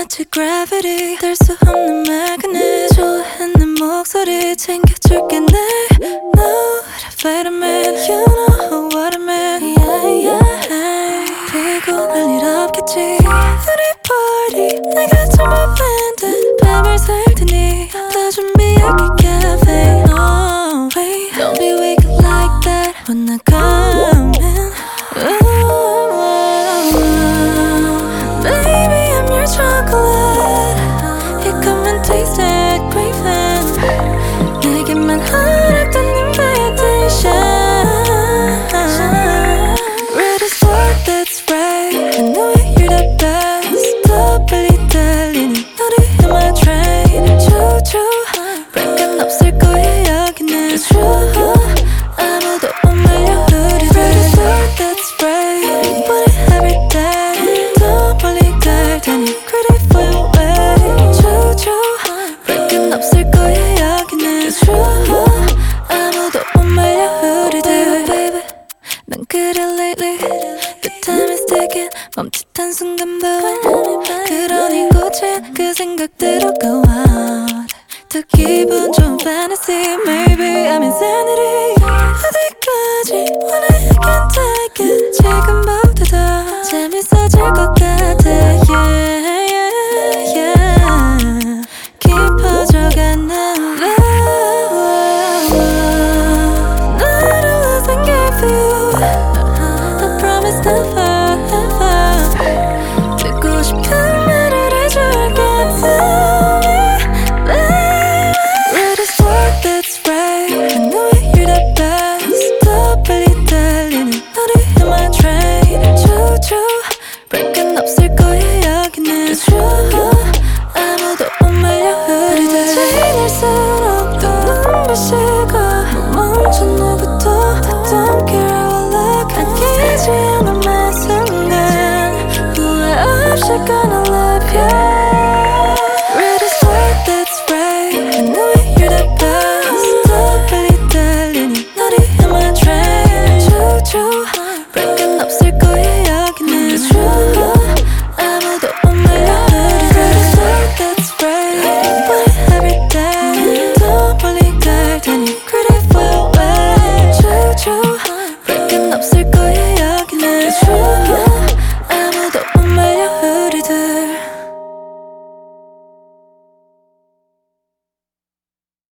마치 gravity 뗄 수 없는 magnet 좋아해 내 목소리 챙겨줄게 내 No vitamin You know what I mean yeah, yeah. 그리고 별일 없겠지 우리 party 내가 전부 blended 밤을 살 테니 다 준비할게 cafe Oh wait Don't be weak like that when I come in Baby I'm your chocolate You come and taste it craving 내게만 허락된 invitation Ready start that's right I know you're the best 더 빨리 달리는 너를 in my train 조조 break은 없을 거야 여기는 It's true 아무도 못 말려 우리를 Ready start that's right We want it every day 더 멀리 갈 테니 Ready for your wedding 조조 break은 없을 거야 여기는 It's true 아무도 못 말려 우리들 Baby 난 그래 lately The time is ticking 멈칫한 순간도 그런 이곳에 그 생각대로 go out 더 기분 좋은 fantasy Maybe I'm insanity 어디까지 원해 I can't take it 지금부터 더 재밌어질 것 같아 Yeah, yeah, yeah 깊어져가는 love 나를 lose and give you I promise never